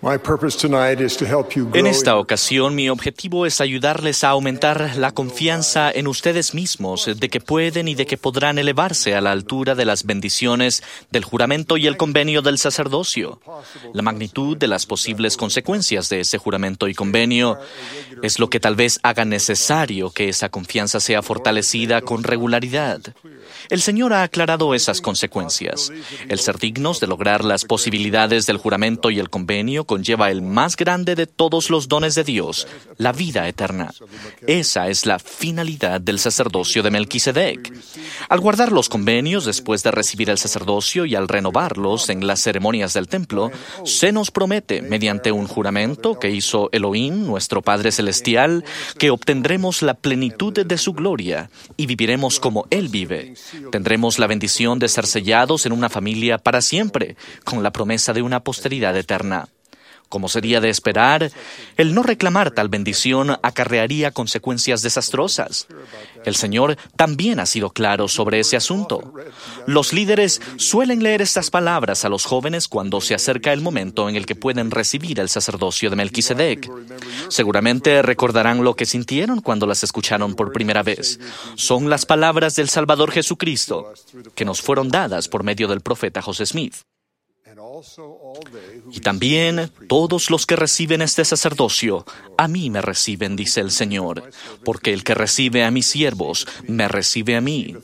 My purpose tonight is to help you grow En esta ocasión, mi objetivo es ayudarles a aumentar la confianza en ustedes mismos de que pueden y de que podrán elevarse a la altura de las bendiciones del juramento y el convenio del sacerdocio. La magnitud de las posibles consecuencias de ese juramento y convenio es lo que tal vez haga necesario que esa confianza sea fortalecida con regularidad. El Señor ha aclarado esas consecuencias. El ser dignos de lograr las posibilidades del juramento y el convenio conlleva el más grande de todos los dones de Dios, la vida eterna. Esa es la finalidad del sacerdocio de Melquisedec. Al guardar los convenios después de recibir el sacerdocio y al renovarlos en las ceremonias del templo, se nos promete, mediante un juramento que hizo Elohim, nuestro Padre Celestial, que obtendremos la plenitud de su gloria y viviremos como Él vive. Tendremos la bendición de ser sellados en una familia para siempre, con la promesa de una posteridad eterna. Como sería de esperar, el no reclamar tal bendición acarrearía consecuencias desastrosas. El Señor también ha sido claro sobre ese asunto. Los líderes suelen leer estas palabras a los jóvenes cuando se acerca el momento en el que pueden recibir el sacerdocio de Melquisedec. Seguramente recordarán lo que sintieron cuando las escucharon por primera vez. Son las palabras del Salvador Jesucristo, que nos fueron dadas por medio del profeta José Smith. Y también todos los que reciben este sacerdocio, a mí me reciben, dice el Señor, porque el que recibe a mis siervos, me recibe a mí.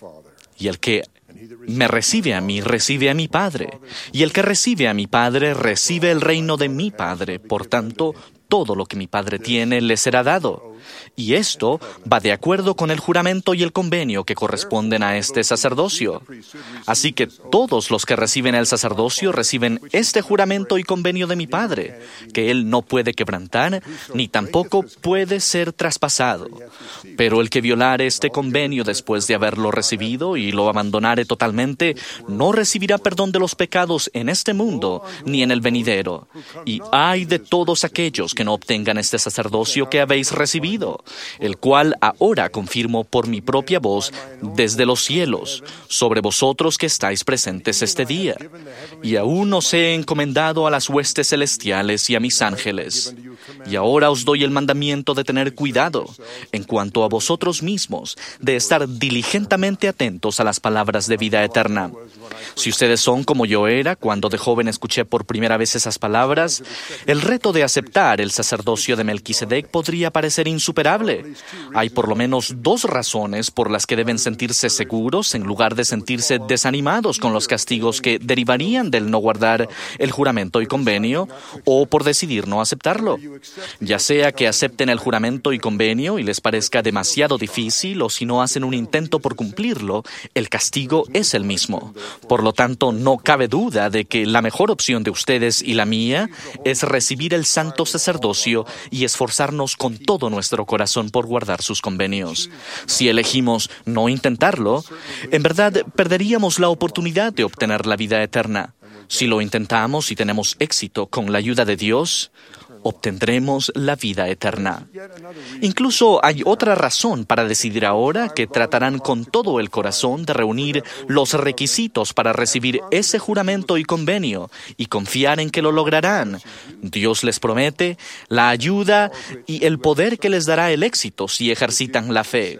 Y el que me recibe a mí, recibe a mi Padre. Y el que recibe a mi Padre, recibe el reino de mi Padre. Por tanto, todo lo que mi Padre tiene le será dado. Y esto va de acuerdo con el juramento y el convenio que corresponden a este sacerdocio. Así que todos los que reciben el sacerdocio reciben este juramento y convenio de mi Padre, que Él no puede quebrantar, ni tampoco puede ser traspasado. Pero el que violare este convenio después de haberlo recibido y lo abandonare totalmente, no recibirá perdón de los pecados en este mundo ni en el venidero. Y ay de todos aquellos que no obtengan este sacerdocio que habéis recibido, el cual ahora confirmo por mi propia voz desde los cielos, sobre vosotros que estáis presentes este día. Y aún os he encomendado a las huestes celestiales y a mis ángeles. Y ahora os doy el mandamiento de tener cuidado, en cuanto a vosotros mismos, de estar diligentemente atentos a las palabras de vida eterna. Si ustedes son como yo era cuando de joven escuché por primera vez esas palabras, el reto de aceptar el sacerdocio de Melquisedec podría parecer insuperable. Hay por lo menos dos razones por las que deben sentirse seguros en lugar de sentirse desanimados con los castigos que derivarían del no guardar el juramento y convenio o por decidir no aceptarlo. Ya sea que acepten el juramento y convenio y les parezca demasiado difícil o si no hacen un intento por cumplirlo, el castigo es el mismo. Por lo tanto, no cabe duda de que la mejor opción de ustedes y la mía es recibir el santo sacerdocio y esforzarnos con todo nuestro corazón por guardar sus convenios. Si elegimos no intentarlo, en verdad perderíamos la oportunidad de obtener la vida eterna. Si lo intentamos y tenemos éxito con la ayuda de Dios, obtendremos la vida eterna. Incluso hay otra razón para decidir ahora que tratarán con todo el corazón de reunir los requisitos para recibir ese juramento y convenio y confiar en que lo lograrán. Dios les promete la ayuda y el poder que les dará el éxito si ejercitan la fe.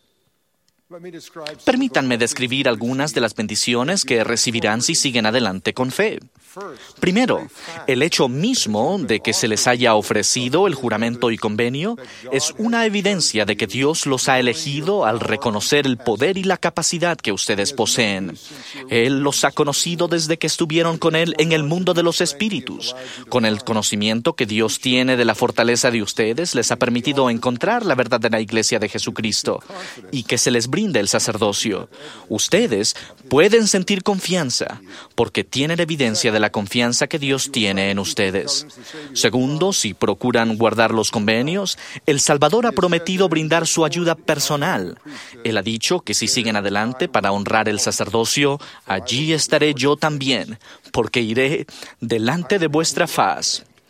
Permítanme describir algunas de las bendiciones que recibirán si siguen adelante con fe. Primero, el hecho mismo de que se les haya ofrecido el juramento y convenio es una evidencia de que Dios los ha elegido al reconocer el poder y la capacidad que ustedes poseen. Él los ha conocido desde que estuvieron con Él en el mundo de los espíritus. Con el conocimiento que Dios tiene de la fortaleza de ustedes, les ha permitido encontrar la verdadera iglesia de Jesucristo y que se les brinde el sacerdocio. Ustedes pueden sentir confianza porque tienen evidencia de la confianza que Dios tiene en ustedes. Segundo, si procuran guardar los convenios, el Salvador ha prometido brindar su ayuda personal. Él ha dicho que si siguen adelante para honrar el sacerdocio, allí estaré yo también, porque iré delante de vuestra faz.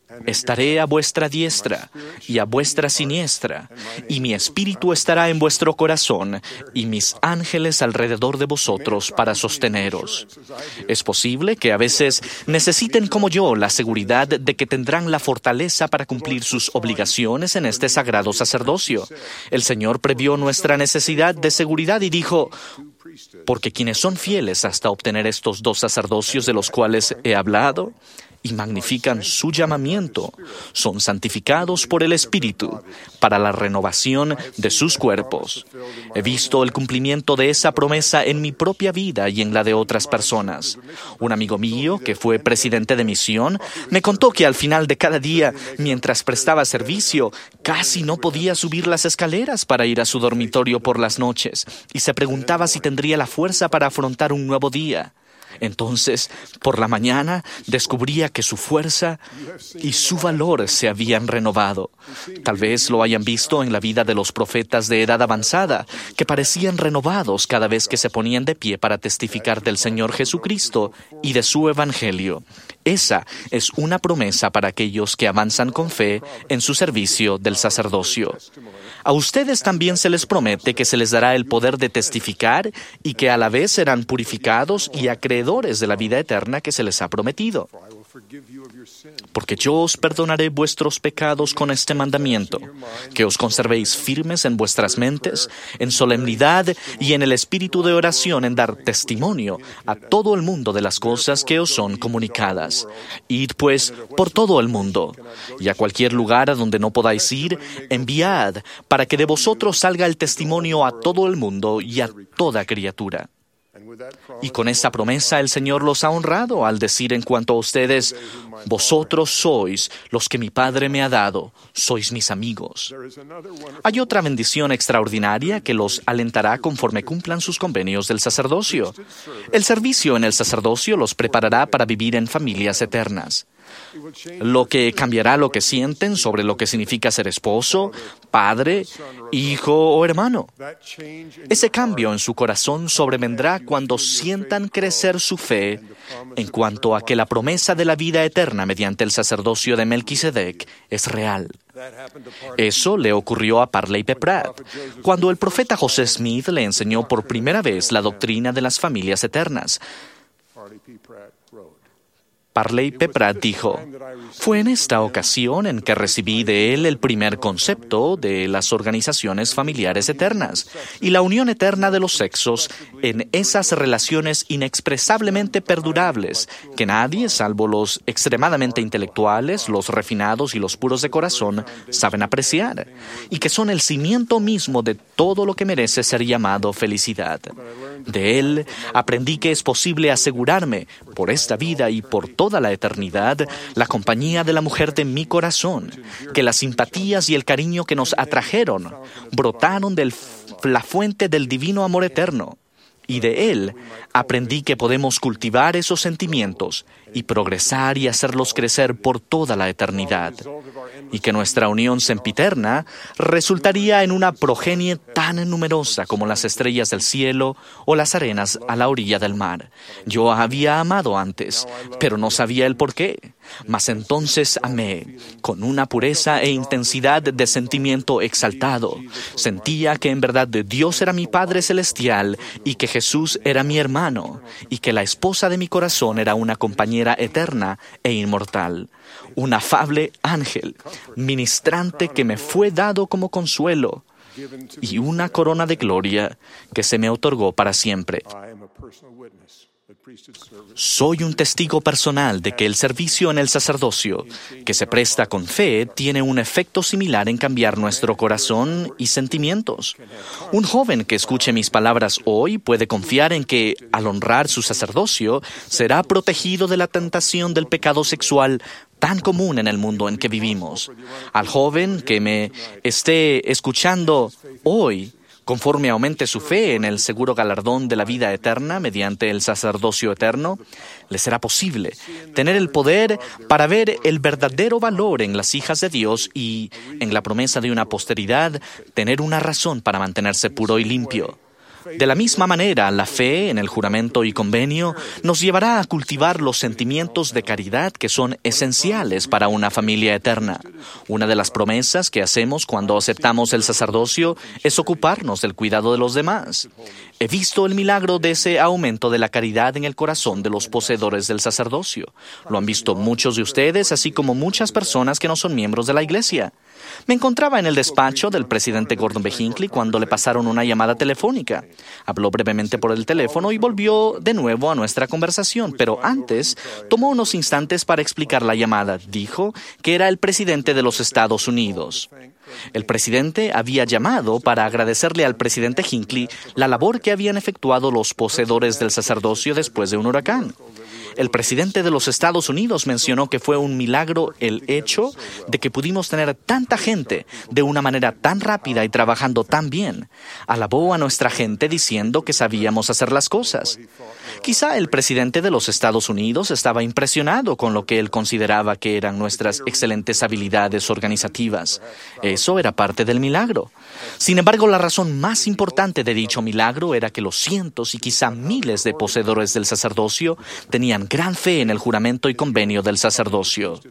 Estaré a vuestra diestra y a vuestra siniestra, y mi espíritu estará en vuestro corazón, y mis ángeles alrededor de vosotros para sosteneros. Es posible que a veces necesiten como yo la seguridad de que tendrán la fortaleza para cumplir sus obligaciones en este sagrado sacerdocio. El Señor previó nuestra necesidad de seguridad y dijo: porque quienes son fieles hasta obtener estos 2 sacerdocios de los cuales he hablado, y magnifican su llamamiento, son santificados por el Espíritu para la renovación de sus cuerpos. He visto el cumplimiento de esa promesa en mi propia vida y en la de otras personas. Un amigo mío, que fue presidente de misión, me contó que al final de cada día, mientras prestaba servicio, casi no podía subir las escaleras para ir a su dormitorio por las noches, y se preguntaba si tendría la fuerza para afrontar un nuevo día. Entonces, por la mañana, descubría que su fuerza y su valor se habían renovado. Tal vez lo hayan visto en la vida de los profetas de edad avanzada, que parecían renovados cada vez que se ponían de pie para testificar del Señor Jesucristo y de su Evangelio. Esa es una promesa para aquellos que avanzan con fe en su servicio del sacerdocio. A ustedes también se les promete que se les dará el poder de testificar y que a la vez serán purificados y acreedores de la vida eterna que se les ha prometido. Porque yo os perdonaré vuestros pecados con este mandamiento, que os conservéis firmes en vuestras mentes, en solemnidad y en el espíritu de oración, en dar testimonio a todo el mundo de las cosas que os son comunicadas. Id, pues, por todo el mundo, y a cualquier lugar a donde no podáis ir, enviad, para que de vosotros salga el testimonio a todo el mundo y a toda criatura. Y con esa promesa el Señor los ha honrado al decir en cuanto a ustedes: vosotros sois los que mi Padre me ha dado, sois mis amigos. Hay otra bendición extraordinaria que los alentará conforme cumplan sus convenios del sacerdocio. El servicio en el sacerdocio los preparará para vivir en familias eternas. Lo que cambiará lo que sienten sobre lo que significa ser esposo, padre, hijo o hermano. Ese cambio en su corazón sobrevendrá cuando sientan crecer su fe en cuanto a que la promesa de la vida eterna mediante el sacerdocio de Melquisedec es real. Eso le ocurrió a Parley P. Pratt, cuando el profeta José Smith le enseñó por primera vez la doctrina de las familias eternas. Parley P. Pratt dijo: fue en esta ocasión en que recibí de él el primer concepto de las organizaciones familiares eternas y la unión eterna de los sexos en esas relaciones inexpresablemente perdurables que nadie, salvo los extremadamente intelectuales, los refinados y los puros de corazón, saben apreciar, y que son el cimiento mismo de todo lo que merece ser llamado felicidad. De él aprendí que es posible asegurarme, por esta vida y por toda la eternidad, la compañía de la mujer de mi corazón, que las simpatías y el cariño que nos atrajeron brotaron de la fuente del divino amor eterno. Y de él aprendí que podemos cultivar esos sentimientos y progresar y hacerlos crecer por toda la eternidad, y que nuestra unión sempiterna resultaría en una progenie tan numerosa como las estrellas del cielo o las arenas a la orilla del mar. Yo había amado antes, pero no sabía el por qué. Mas entonces amé, con una pureza e intensidad de sentimiento exaltado. Sentía que en verdad Dios era mi Padre Celestial y que Jesús era mi hermano, y que la esposa de mi corazón era una compañera eterna e inmortal. Un afable ángel, ministrante que me fue dado como consuelo, y una corona de gloria que se me otorgó para siempre. Soy un testigo personal de que el servicio en el sacerdocio, que se presta con fe, tiene un efecto similar en cambiar nuestro corazón y sentimientos. Un joven que escuche mis palabras hoy puede confiar en que, al honrar su sacerdocio, será protegido de la tentación del pecado sexual tan común en el mundo en que vivimos. Al joven que me esté escuchando hoy, conforme aumente su fe en el seguro galardón de la vida eterna mediante el sacerdocio eterno, le será posible tener el poder para ver el verdadero valor en las hijas de Dios y, en la promesa de una posteridad, tener una razón para mantenerse puro y limpio. De la misma manera, la fe en el juramento y convenio nos llevará a cultivar los sentimientos de caridad que son esenciales para una familia eterna. Una de las promesas que hacemos cuando aceptamos el sacerdocio es ocuparnos del cuidado de los demás. He visto el milagro de ese aumento de la caridad en el corazón de los poseedores del sacerdocio. Lo han visto muchos de ustedes, así como muchas personas que no son miembros de la iglesia. Me encontraba en el despacho del presidente Gordon B. Hinckley cuando le pasaron una llamada telefónica. Habló brevemente por el teléfono y volvió de nuevo a nuestra conversación, pero antes tomó unos instantes para explicar la llamada. Dijo que era el presidente de los Estados Unidos. El presidente había llamado para agradecerle al presidente Hinckley la labor que habían efectuado los poseedores del sacerdocio después de un huracán. El presidente de los Estados Unidos mencionó que fue un milagro el hecho de que pudimos tener tanta gente de una manera tan rápida y trabajando tan bien. Alabó a nuestra gente diciendo que sabíamos hacer las cosas. Quizá el presidente de los Estados Unidos estaba impresionado con lo que él consideraba que eran nuestras excelentes habilidades organizativas. Eso era parte del milagro. Sin embargo, la razón más importante de dicho milagro era que los cientos y quizá miles de poseedores del sacerdocio tenían gran fe en el juramento y convenio del sacerdocio.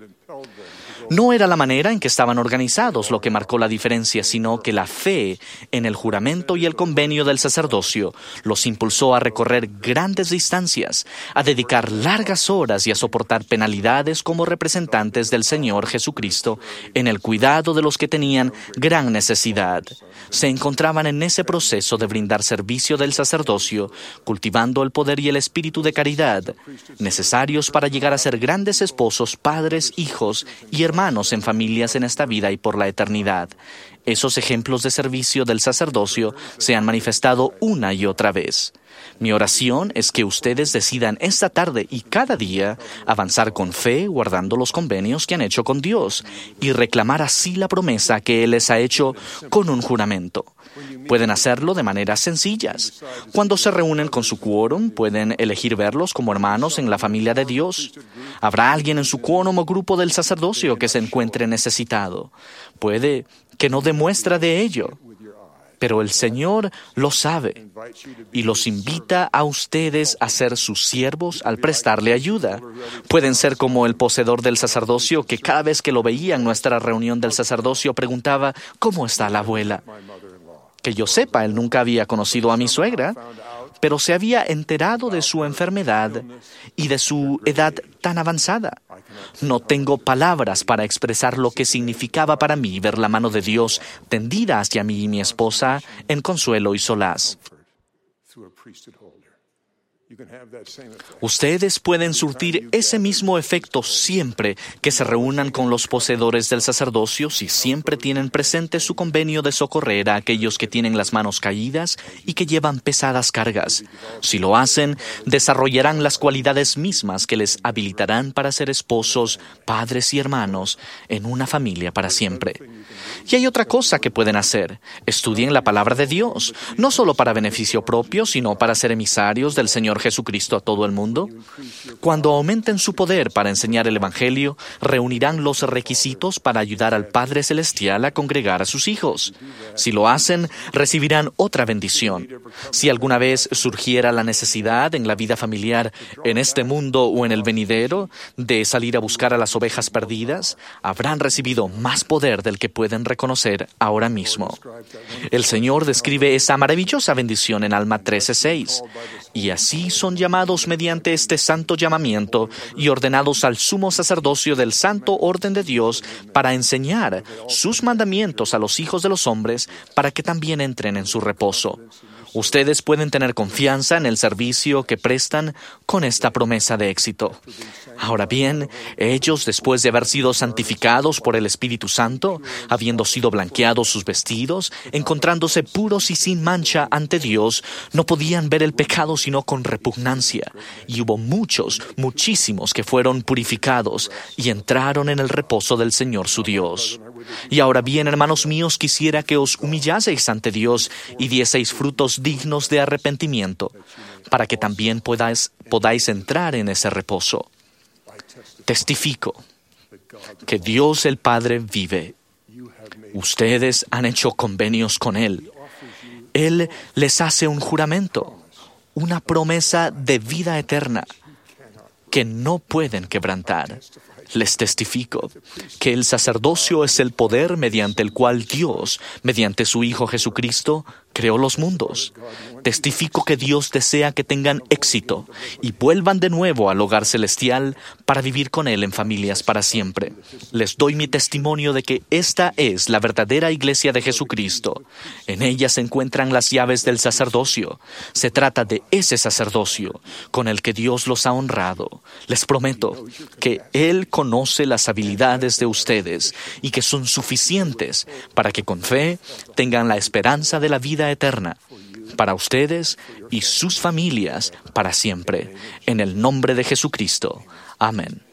No era la manera en que estaban organizados lo que marcó la diferencia, sino que la fe en el juramento y el convenio del sacerdocio los impulsó a recorrer grandes distancias, a dedicar largas horas y a soportar penalidades como representantes del Señor Jesucristo en el cuidado de los que tenían gran necesidad. Se encontraban en ese proceso de brindar servicio del sacerdocio, cultivando el poder y el espíritu de caridad, necesarios para llegar a ser grandes esposos, padres, hijos y hermanos en familias en esta vida y por la eternidad. Esos ejemplos de servicio del sacerdocio se han manifestado una y otra vez. Mi oración es que ustedes decidan esta tarde y cada día avanzar con fe, guardando los convenios que han hecho con Dios y reclamar así la promesa que Él les ha hecho con un juramento. Pueden hacerlo de maneras sencillas. Cuando se reúnen con su quórum, pueden elegir verlos como hermanos en la familia de Dios. Habrá alguien en su quórum o grupo del sacerdocio que se encuentre necesitado. Puede que no demuestre de ello, pero el Señor lo sabe y los invita a ustedes a ser sus siervos al prestarle ayuda. Pueden ser como el poseedor del sacerdocio que cada vez que lo veía en nuestra reunión del sacerdocio preguntaba, ¿cómo está la abuela? Que yo sepa, él nunca había conocido a mi suegra, pero se había enterado de su enfermedad y de su edad tan avanzada. No tengo palabras para expresar lo que significaba para mí ver la mano de Dios tendida hacia mí y mi esposa en consuelo y solaz. Ustedes pueden surtir ese mismo efecto siempre que se reúnan con los poseedores del sacerdocio si siempre tienen presente su convenio de socorrer a aquellos que tienen las manos caídas y que llevan pesadas cargas. Si lo hacen, desarrollarán las cualidades mismas que les habilitarán para ser esposos, padres y hermanos en una familia para siempre. Y hay otra cosa que pueden hacer. Estudien la palabra de Dios, no solo para beneficio propio, sino para ser emisarios del Señor Jesucristo a todo el mundo. Cuando aumenten su poder para enseñar el Evangelio, reunirán los requisitos para ayudar al Padre Celestial a congregar a sus hijos. Si lo hacen, recibirán otra bendición. Si alguna vez surgiera la necesidad en la vida familiar, en este mundo o en el venidero, de salir a buscar a las ovejas perdidas, habrán recibido más poder del que pueden reconocer ahora mismo. El Señor describe esa maravillosa bendición en Alma 13:6. Y así son llamados mediante este santo llamamiento y ordenados al sumo sacerdocio del santo orden de Dios para enseñar sus mandamientos a los hijos de los hombres para que también entren en su reposo. Ustedes pueden tener confianza en el servicio que prestan con esta promesa de éxito. Ahora bien, ellos, después de haber sido santificados por el Espíritu Santo, habiendo sido blanqueados sus vestidos, encontrándose puros y sin mancha ante Dios, no podían ver el pecado sino con repugnancia. Y hubo muchísimos que fueron purificados y entraron en el reposo del Señor su Dios. Y ahora bien, hermanos míos, quisiera que os humillaseis ante Dios y dieseis frutos dignos de arrepentimiento, para que también podáis entrar en ese reposo. Testifico que Dios el Padre vive. Ustedes han hecho convenios con Él. Él les hace un juramento, una promesa de vida eterna que no pueden quebrantar. Les testifico que el sacerdocio es el poder mediante el cual Dios, mediante su Hijo Jesucristo, creó los mundos. Testifico que Dios desea que tengan éxito y vuelvan de nuevo al hogar celestial para vivir con Él en familias para siempre. Les doy mi testimonio de que esta es la verdadera iglesia de Jesucristo. En ella se encuentran las llaves del sacerdocio. Se trata de ese sacerdocio con el que Dios los ha honrado. Les prometo que Él conoce las habilidades de ustedes y que son suficientes para que con fe tengan la esperanza de la vida eterna para ustedes y sus familias para siempre. En el nombre de Jesucristo. Amén.